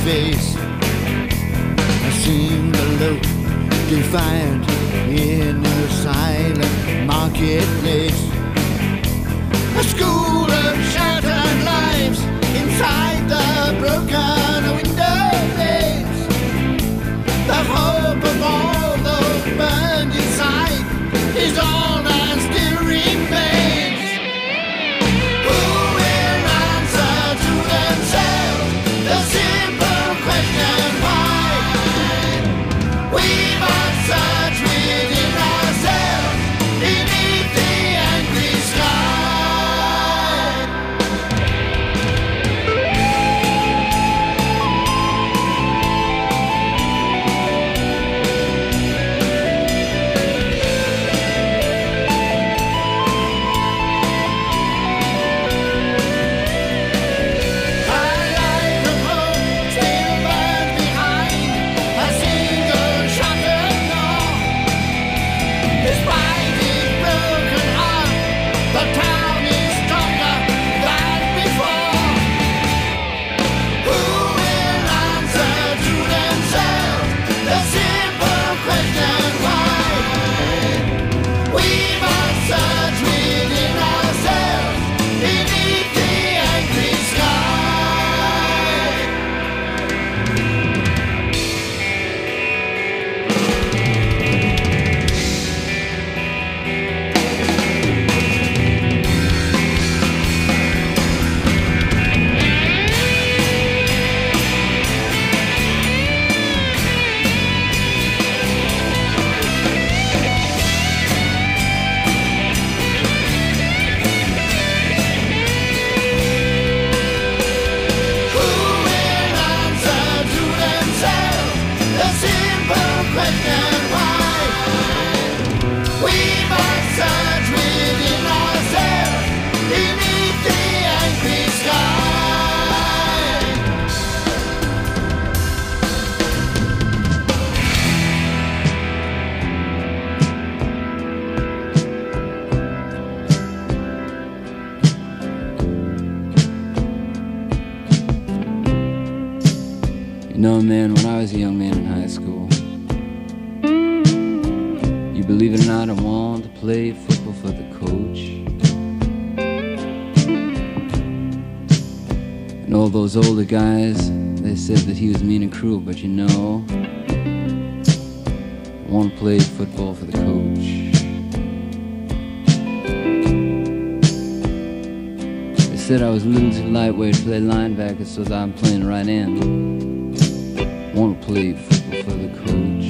face. I seem to look defiant in a silent marketplace. A school of shattered lives inside the broken window panes. The hope of all those burned inside is all that still remains. Who will answer to themselves the simple question why? We must search within ourselves beneath the angry sky. You know, man, when I was a young man in high school, you believe it or not, I wanted to play football for the coach. And all those older guys, they said that he was mean and cruel, but you know, I want to play football for the coach. They said I was a little too lightweight to play linebacker, so I'm playing right end. Want to play football for the coach.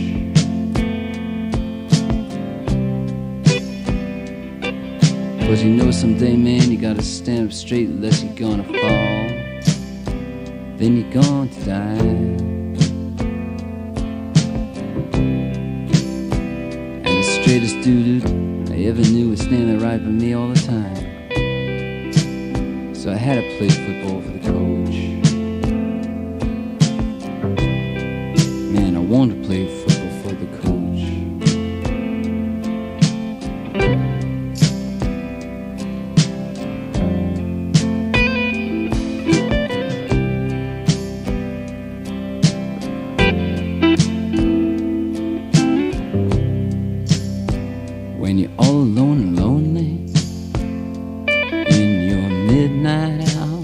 Cause you know someday, man, you gotta stand up straight unless you're gonna fall. Then you're going to die. And the straightest dude I ever knew was standing right by me all the time. So I had to play football for the coach. Man, I wanted to play football for the coach. When you're all alone and lonely in your midnight hour,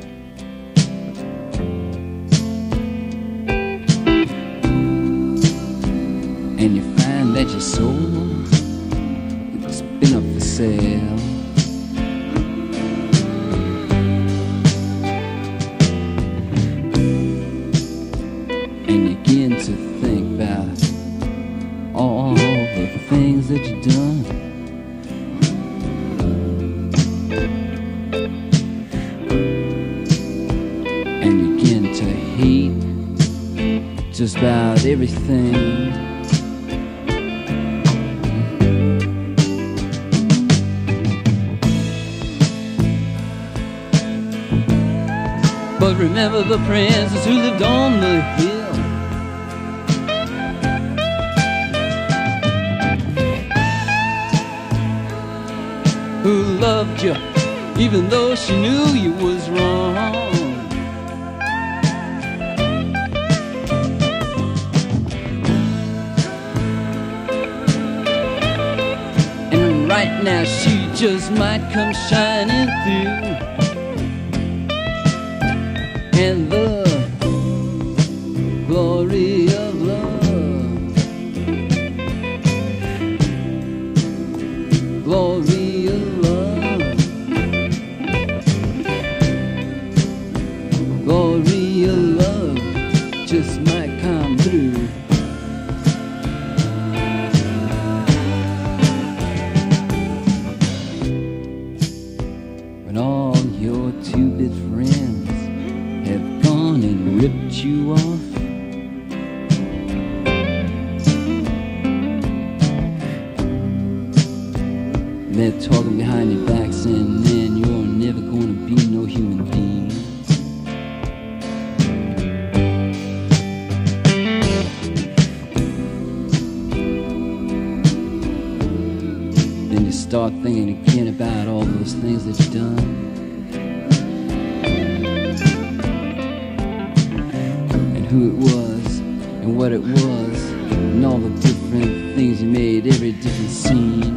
and you find that your soul has been up for sale, and you begin to think about all the things that you've done. And you begin to hate just about everything. But remember the princess who lived on the hill, who loved you even though she knew you was wrong. now she just might come shining through. And the glory of love, glory of love, glory of love just might come through. When all your two-bit friends have gone and ripped you off, they're talking behind your back saying, man, you're never gonna be no human being. Then you start thinking again about all those things that you've done. And who it was, and what it was, and all the different things you made, every different scene.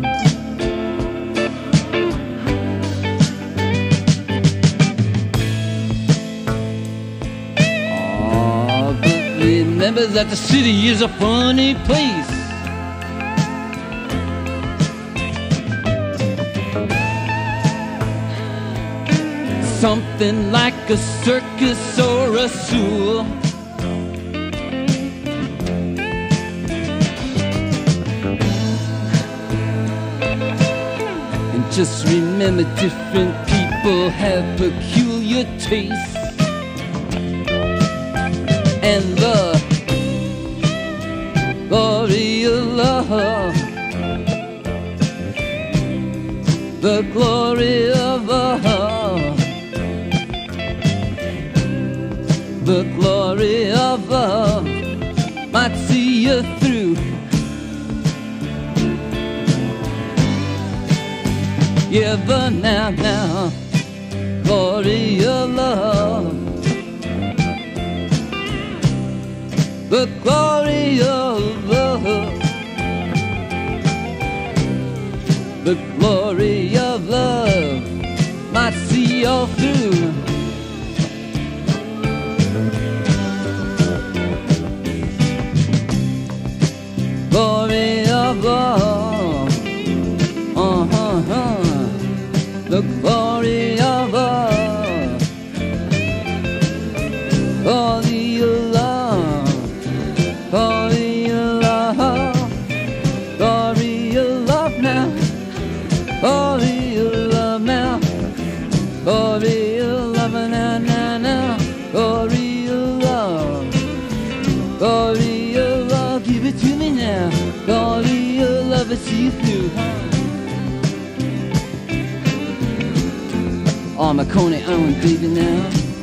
Remember that the city is a funny place. Something like a circus or a zoo. And just remember, different people have peculiar tastes. And the glory of love, the glory of love, the glory of love might see you through. Yeah, but now, glory of love, the glory of love, the glory of love might see you through. Glory of love, the glory of love, glory of love. Glory of love, glory of love now, glory of love now, glory of love now, glory of love, glory of love, give it to me now, glory of love, I see you through. Oh, my Coney Island baby now.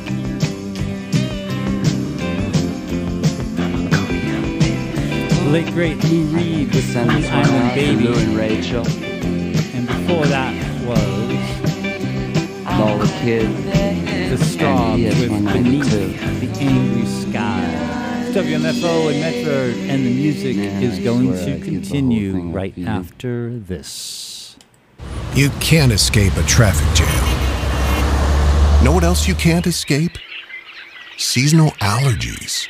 Late great Lou Reed with Coney Island Baby. Lou and Rachel. And before that was Lola Kid. The Straws with Beneath the Angry Sky. It's WMFO in Medford, and the music is going to continue right after this. You can't escape a traffic jam. Know what else you can't escape? Seasonal allergies.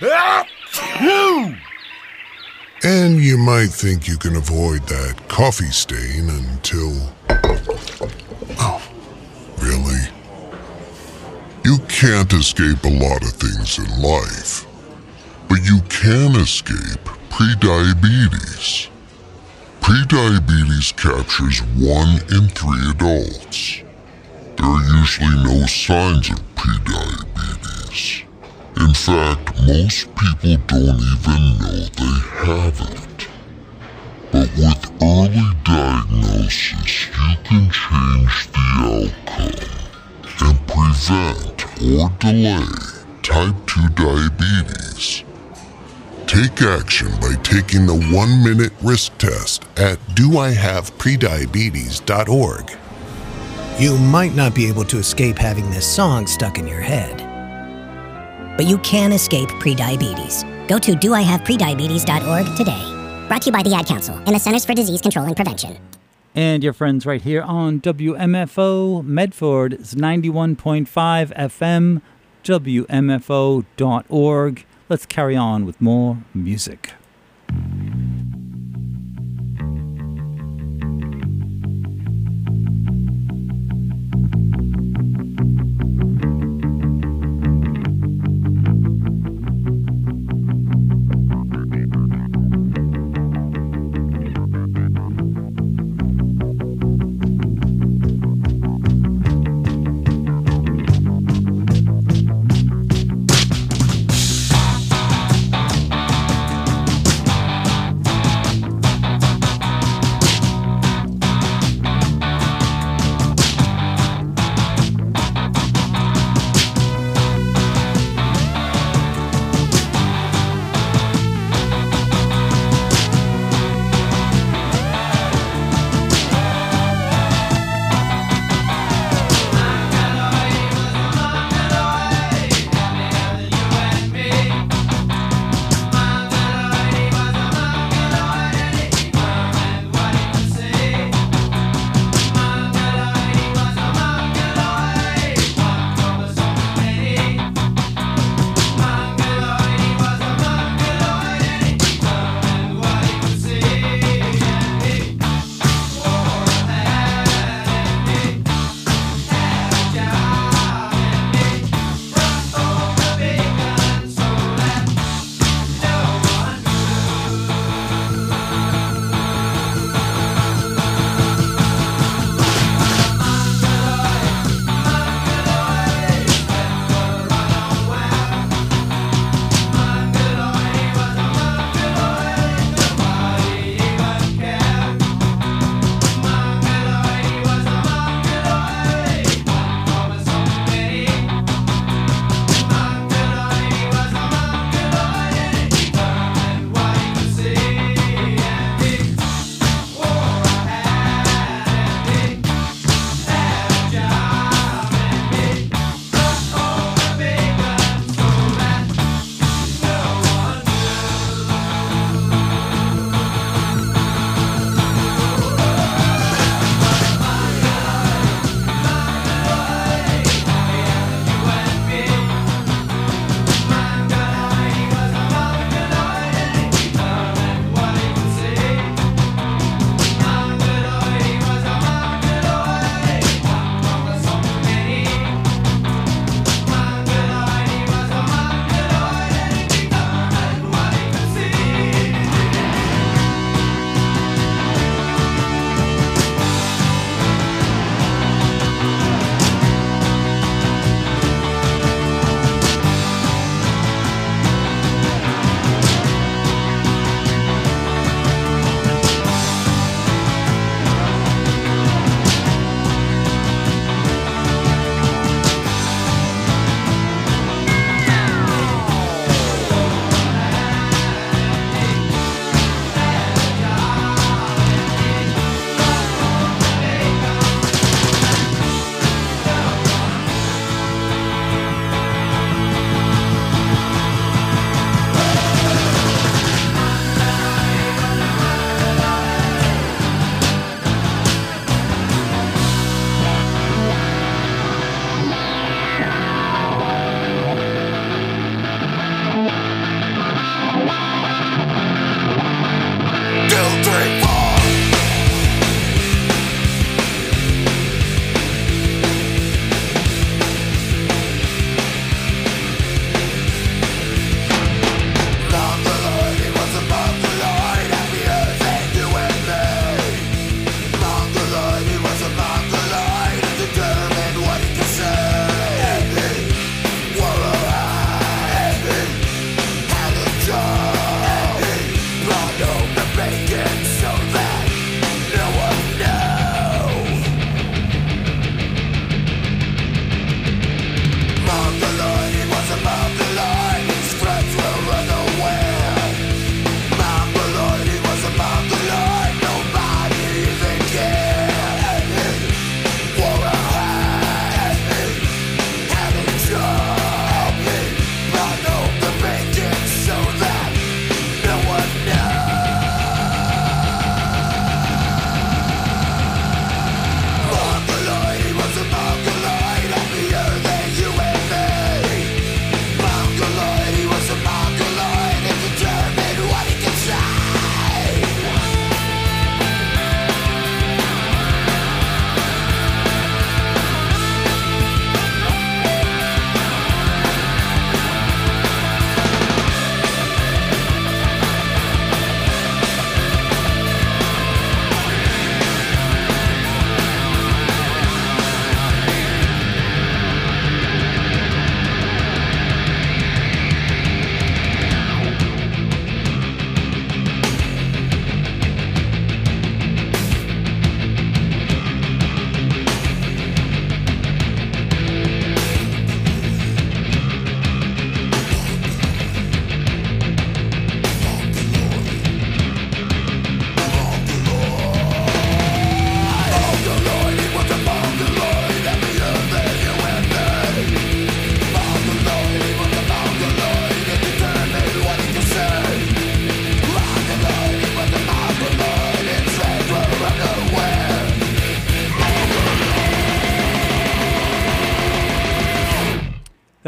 And you might think you can avoid that coffee stain until... Oh, really? You can't escape a lot of things in life, but you can escape prediabetes. Prediabetes captures 1 in 3 adults. There are usually no signs of prediabetes. In fact, most people don't even know they have it. But with early diagnosis, you can change the outcome and prevent or delay type 2 diabetes. Take action by taking the 1-minute risk test at doihaveprediabetes.org. You might not be able to escape having this song stuck in your head. But you can escape prediabetes. Go to doihaveprediabetes.org today. Brought to you by the Ad Council and the Centers for Disease Control and Prevention. And your friends right here on WMFO Medford is 91.5 FM, WMFO.org. Let's carry on with more music.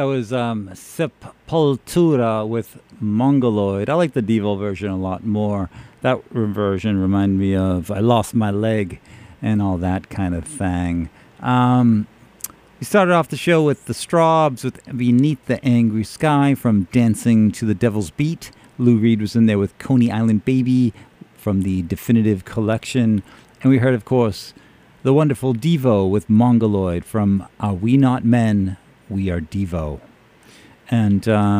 was Sepultura with Mongoloid. I like the Devo version a lot more. That version reminded me of I Lost My Leg and all that kind of thing. We started off the show with the Strawbs with Beneath the Angry Sky from Dancing to the Devil's Beat. Lou Reed was in there with Coney Island Baby from the Definitive Collection. And we heard, of course, the wonderful Devo with Mongoloid from Are We Not Men? We Are Devo. And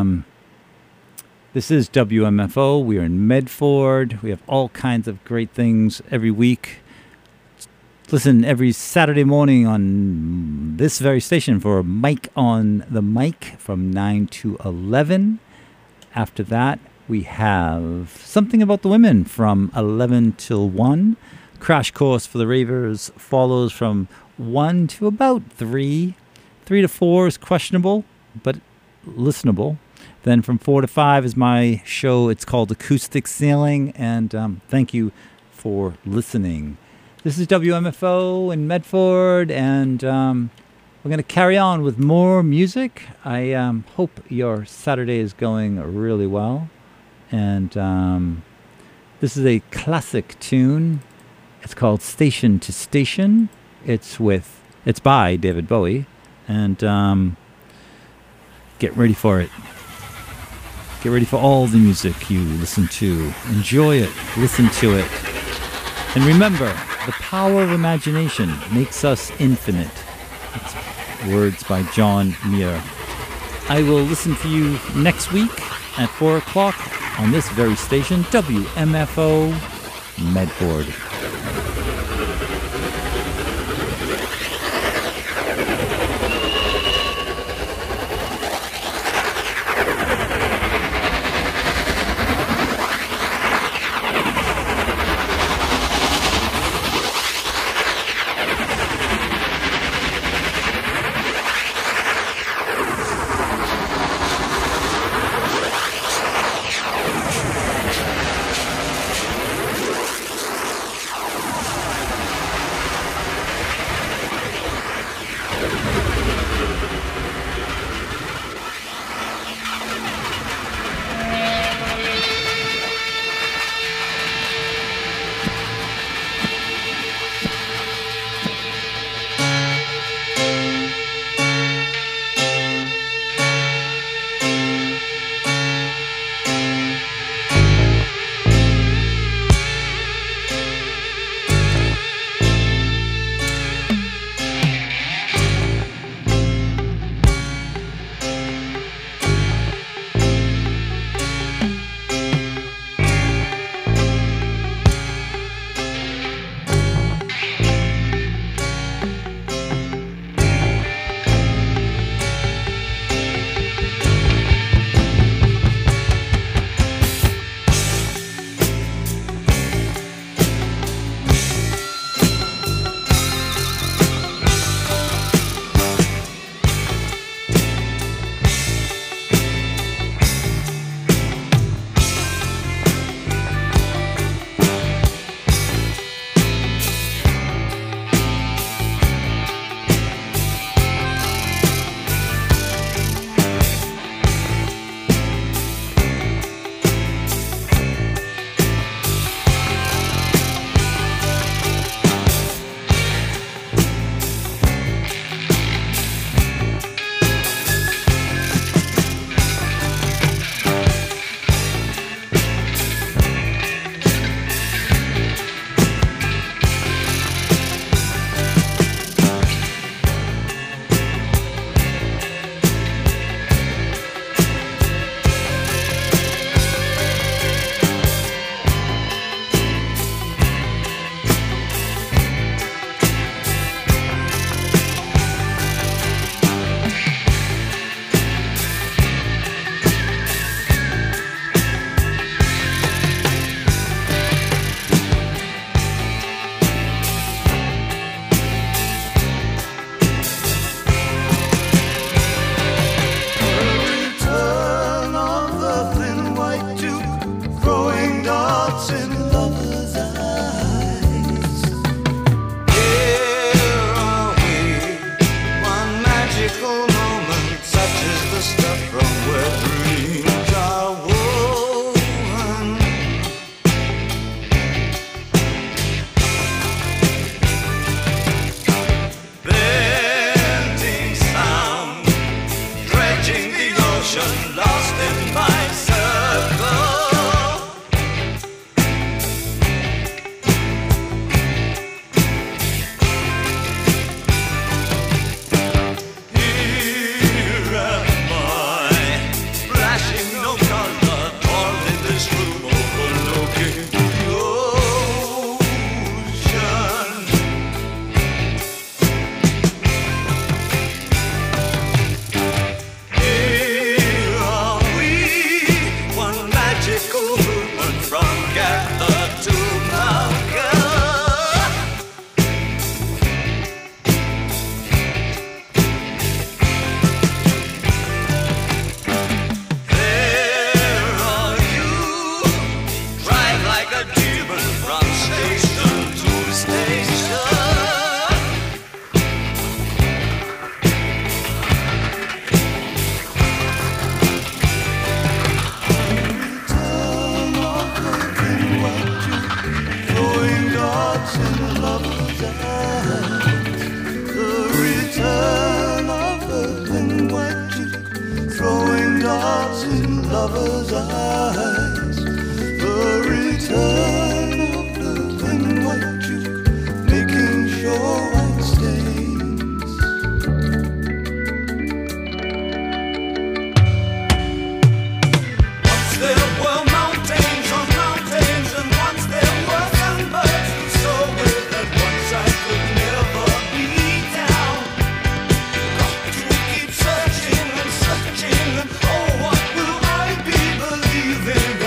this is WMFO. We are in Medford. We have all kinds of great things every week. Listen every Saturday morning on this very station for Mike on the Mic from 9 to 11. After that, we have Something About the Women from 11 till 1. Crash Course for the Ravers follows from 1 to about 3. 3 to 4 is questionable, but listenable. Then from 4 to 5 is my show. It's called Acoustic Sailing, and thank you for listening. This is WMFO in Medford, and we're going to carry on with more music. I hope your Saturday is going really well. And this is a classic tune. It's called Station to Station. It's by David Bowie. And get ready for it. Get ready for all the music you listen to. Enjoy it. Listen to it. And remember, the power of imagination makes us infinite. It's words by John Muir. I will listen for you next week at 4 o'clock on this very station, WMFO Medford. eyes. The return of the thin white juke, making sure white stains. Once there were mountains on mountains, and once there were sunbirds who soar with, and once I could never be down. Got to keep searching and searching, and oh, what will I be believing?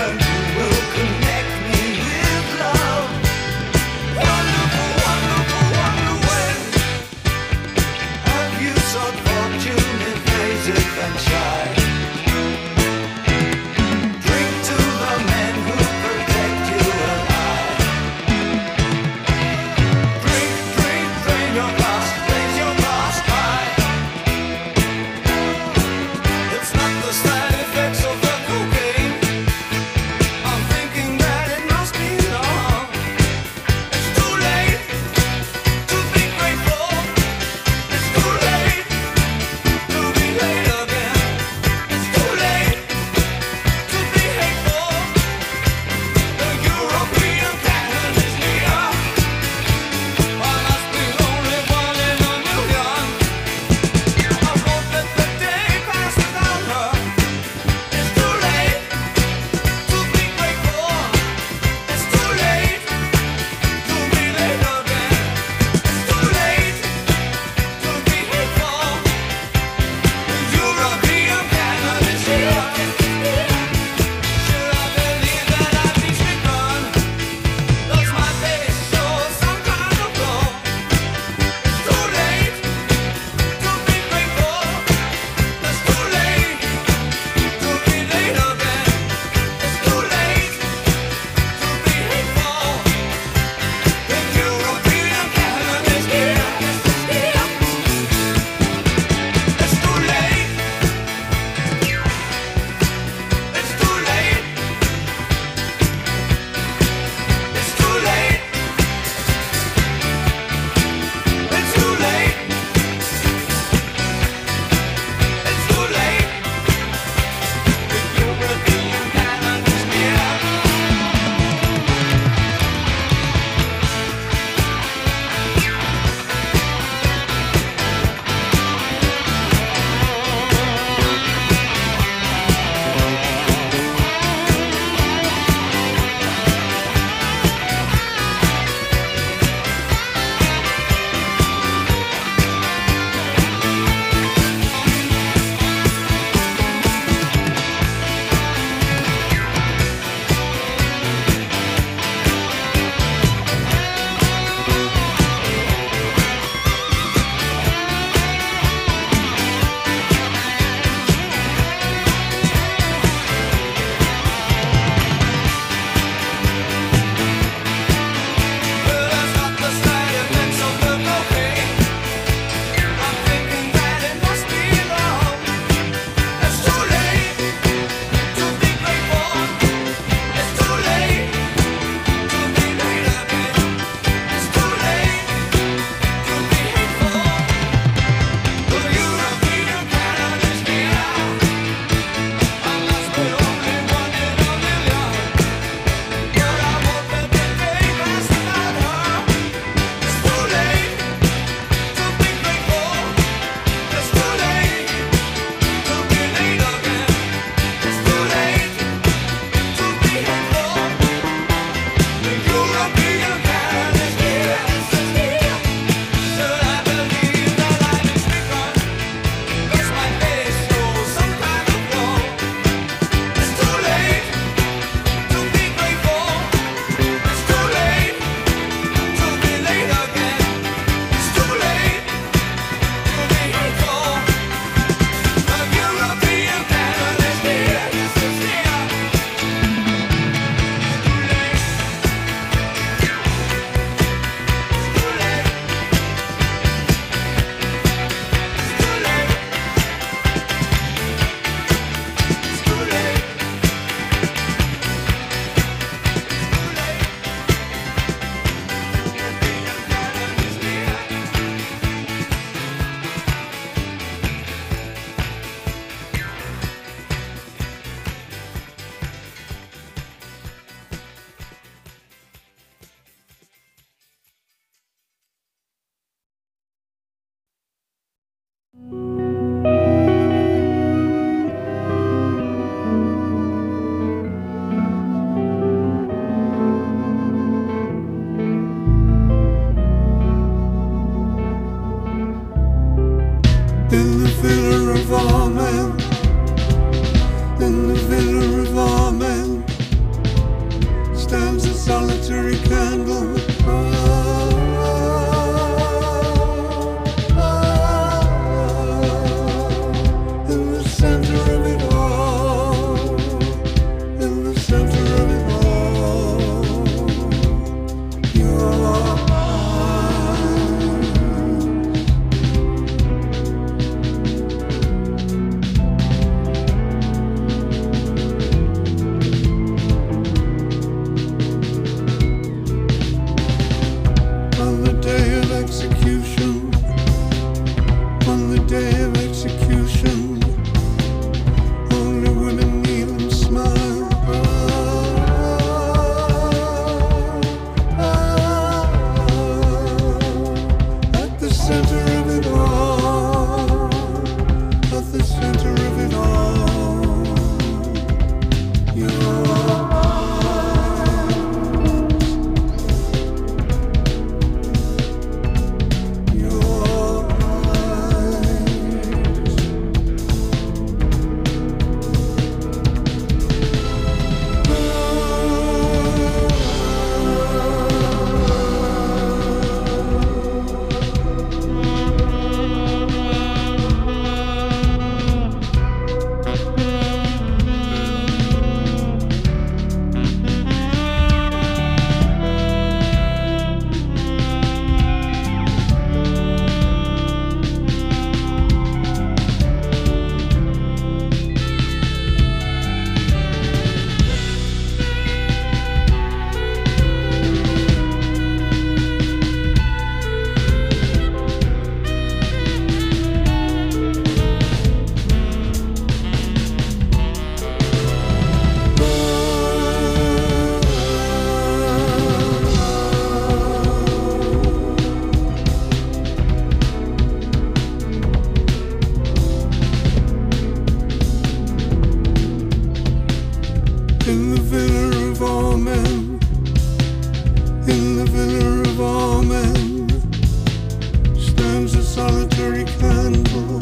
In the villa of all men, in the villa of all men, stands a solitary candle.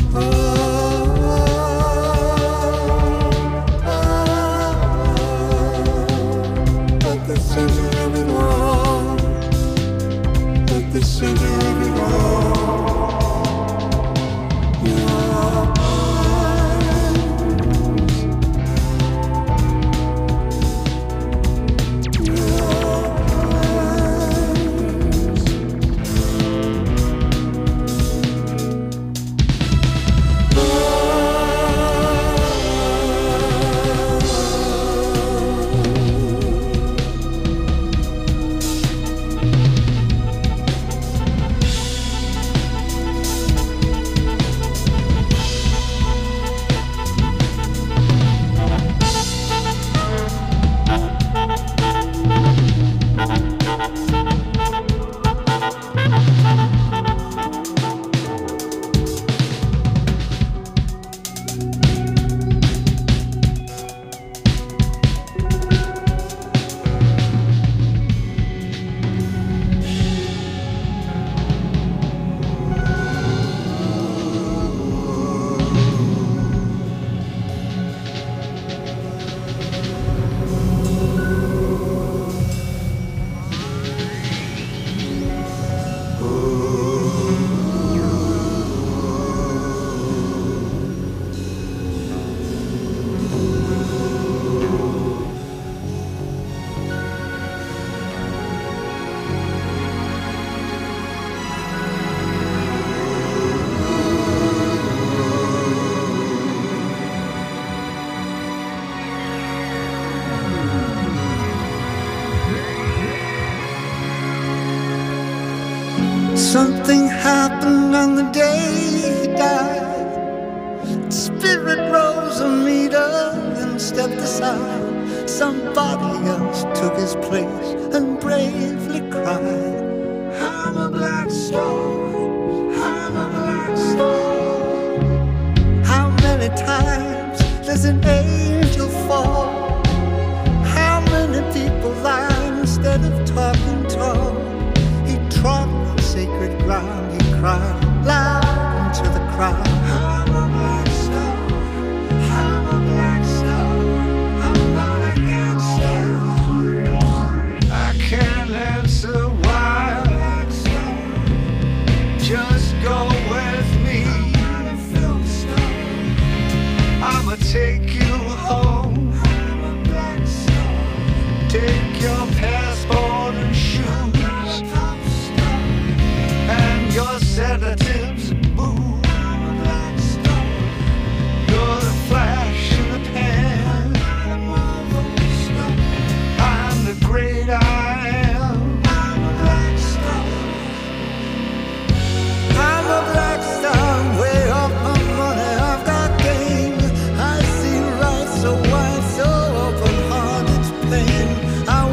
At the center of it all, at the center of it all. Something happened on the day he died. Spirit rose a meter and stepped aside. Somebody else took his place and bravely cried, I'm a black star, I'm a black star. How many times does an angel fall? How many people lie instead of talking tall? He trod on sacred ground, he cried loud into the crowd, I'm a black star, I'm a black star, I'm not a gangster. I can't answer why, just go with me. I'ma take you home, take your passport and shoes and your sedatives, boo. You're the flash in the pan, I'm the great I am. I'm a black star, way off my money, I've got game. I see right so wide, so open heart, it's pain. I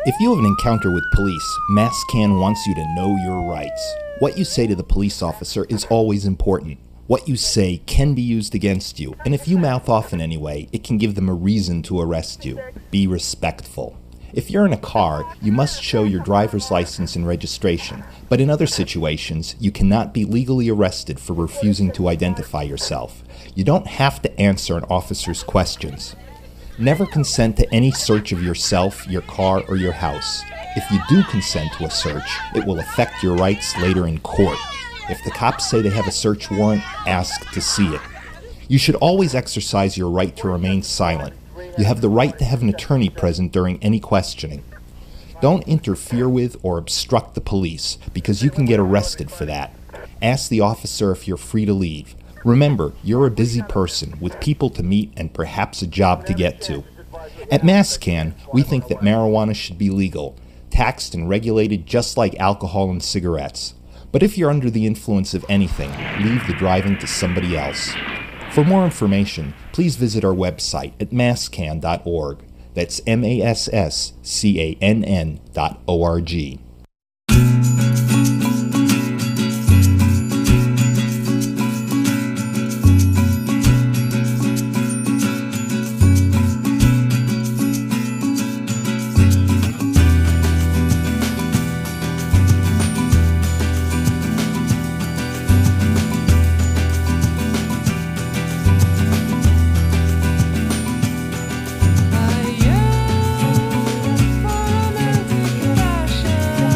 If you have an encounter with police, MassCan wants you to know your rights. What you say to the police officer is always important. What you say can be used against you, and if you mouth off in any way, it can give them a reason to arrest you. Be respectful. If you're in a car, you must show your driver's license and registration, but in other situations, you cannot be legally arrested for refusing to identify yourself. You don't have to answer an officer's questions. Never consent to any search of yourself, your car, or your house. If you do consent to a search, it will affect your rights later in court. If the cops say they have a search warrant, ask to see it. You should always exercise your right to remain silent. You have the right to have an attorney present during any questioning. Don't interfere with or obstruct the police, because you can get arrested for that. Ask the officer if you're free to leave. Remember, you're a busy person with people to meet and perhaps a job to get to. At MassCan, we think that marijuana should be legal, taxed and regulated just like alcohol and cigarettes. But if you're under the influence of anything, leave the driving to somebody else. For more information, please visit our website at masscan.org. That's MassCann.org. I yearn for romantic passion.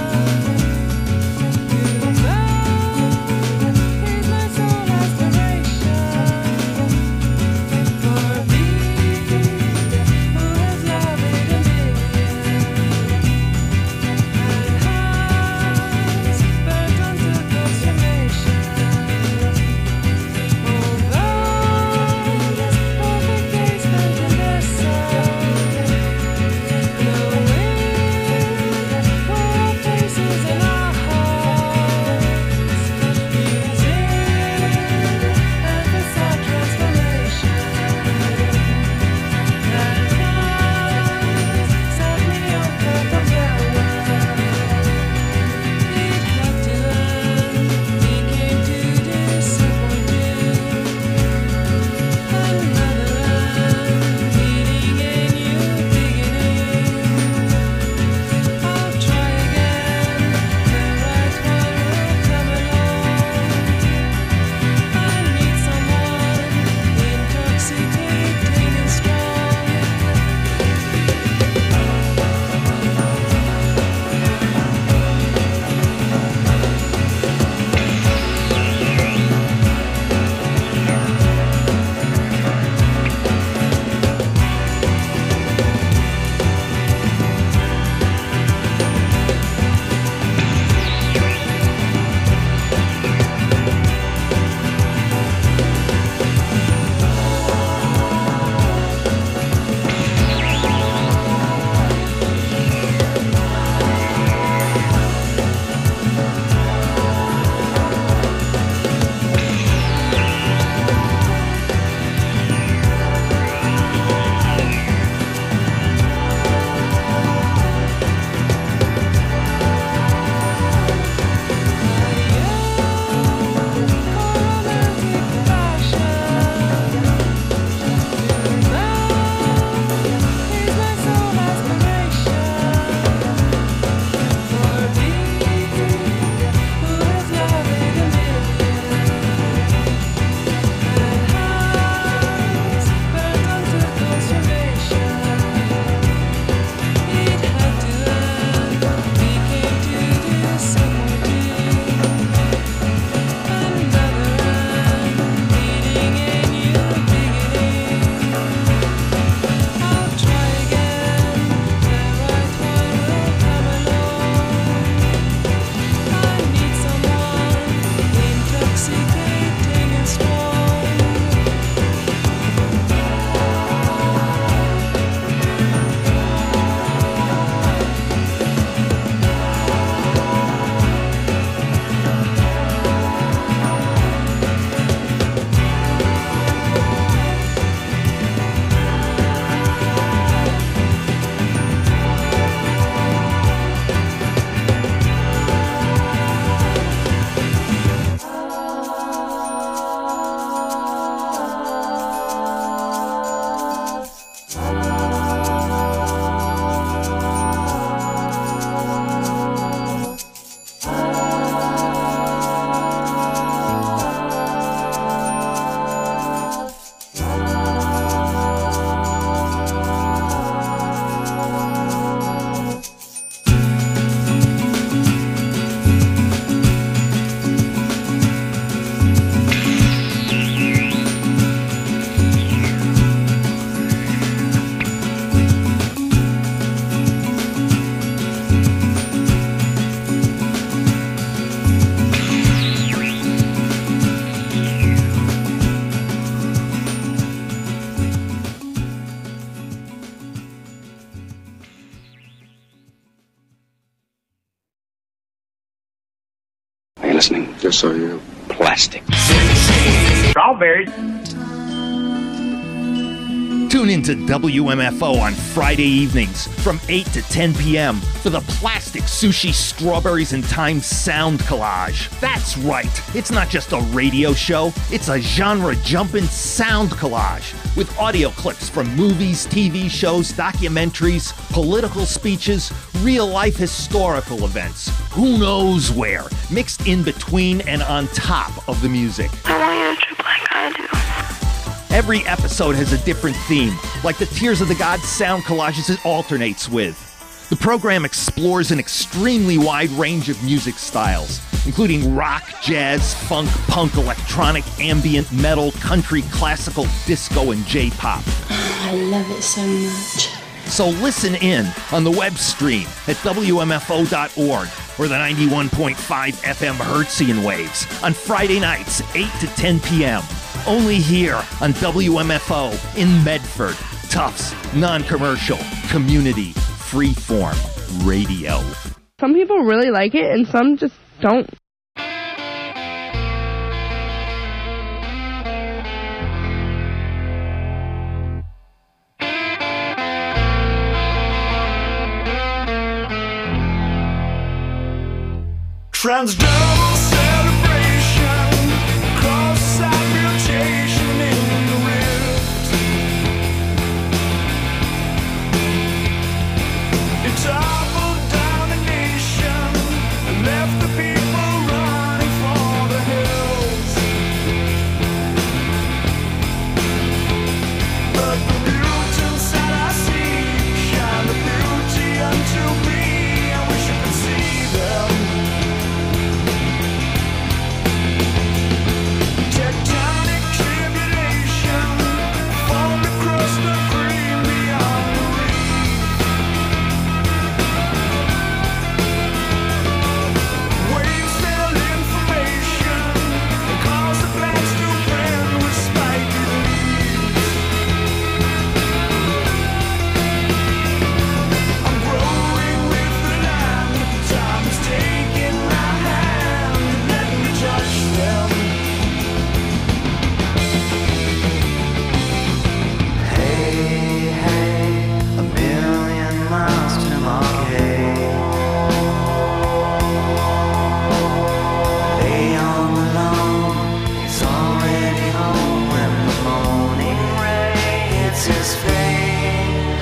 listening, just so you know. Plastic. Strawberries. Tune into WMFO on Friday evenings from 8 to 10 p.m. for the Plastic Sushi Strawberries and Time Sound Collage. That's right, it's not just a radio show, it's a genre-jumping sound collage with audio clips from movies, TV shows, documentaries, political speeches, real-life historical events, who knows where, mixed in between and on top of the music. I want you to trip like I do. Every episode has a different theme, like the Tears of the Gods sound collages it alternates with. The program explores an extremely wide range of music styles, including rock, jazz, funk, punk, electronic, ambient, metal, country, classical, disco, and J-pop. I love it so much. So listen in on the web stream at WMFO.org or the 91.5 FM Hertzian waves on Friday nights, 8 to 10 p.m. Only here on WMFO in Medford. Tufts, non-commercial, community, freeform radio. Some people really like it and some just don't. Transdermal celebration, cross-side mutation in the rift. It toppled down the nation and left the people running for the hills. But the mutants that I see shine the beauty unto me. I wish I could see them. Tectonic tribulation formed across the green beyond the reef. Waves filled information and caused the plants to bend with spiky leaves. I'm growing with the land. Time is taking my hand and let me touch them. Hey, hey, a billion miles to Marquette. Lay on the lawn, he's already home when the morning rain hits his face.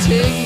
take